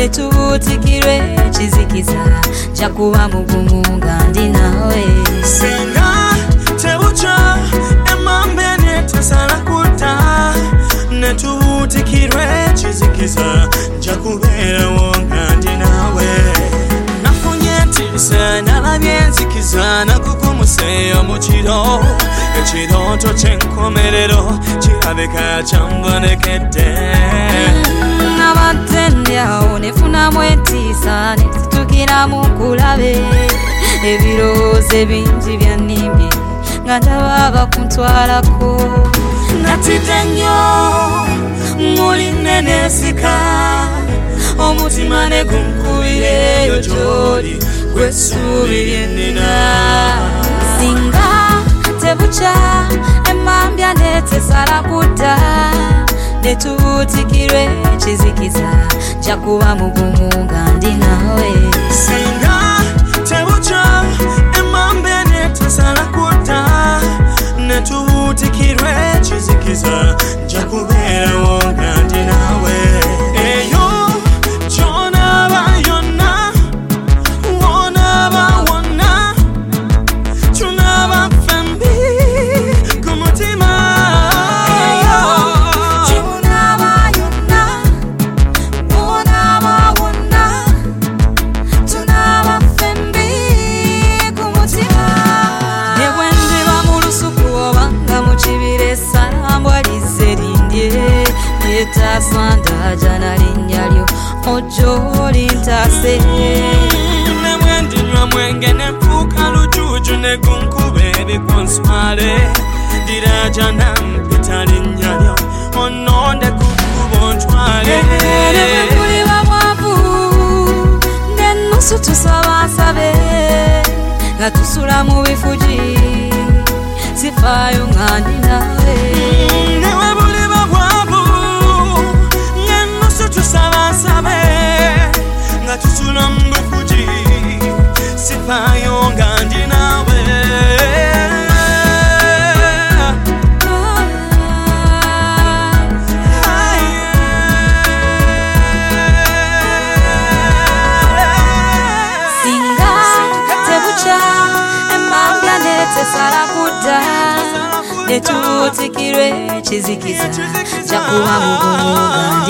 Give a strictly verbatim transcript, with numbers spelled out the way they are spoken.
netubutikirwe ekizikiza kyakuba mugumu nga ndi nawe. Singa tebucha emambe netasala kuta netubutikirwe ekizikiza kyakubeerawo nga ndi nawe. Nafunye entiisa nalabye enzikiza nakukumuseeyo mu kiro ekirooto ky'enkomerero kirabika kyambonekedde. Nabadde ndyawo nefunamu entiisa nezitukira mu kulabe ebirowoozo bingi byannimye nga ndaba bakuntwalako. Natidde nnyo muli neneesika omutima ne gunkubireeyo gy'oli gw'essuubi lye nnina. Singa tebucha emambya netesala kudda netubutikirwe ekizikiza kyakuba mugumu nga ndi nawe. Singa tebucha emambe netesala kudda netubutikirwe ekizikiza kyakubeerawo nga ndi nawe. Eyo gy'onaaba yonna w'onaaba wonna tunaaba ffembi ku mutima. Gy'onaaba yonna w'onaaba wonna tunaaba ffembi ku mutima. Ne bwe ndiba mu lusuku oba nga mu kibira essalambwa lizze lindye lyetaasa ndaja na linnya lyo ojjo olintaase. Ne bwe ndinywa mwenge ne nfuuka lujuuju ne gunkuba ebikunswale ndiraja nampita linnya lyo onnonde ku kkubo ntwale. Ne bwe tuliba mwavu n'ennusu tusaba nsabe nga tusula mu bifugi sifaayo nga ndi nawe. Ne bwe buliba bwavu n'ennusu tusaba nsabe nga tusula mu bifugi sifaayo nga ndi nawe. Singa tebucha emambya netesala kudda netubutikirwe ekizikiza kyakuba mugumu nga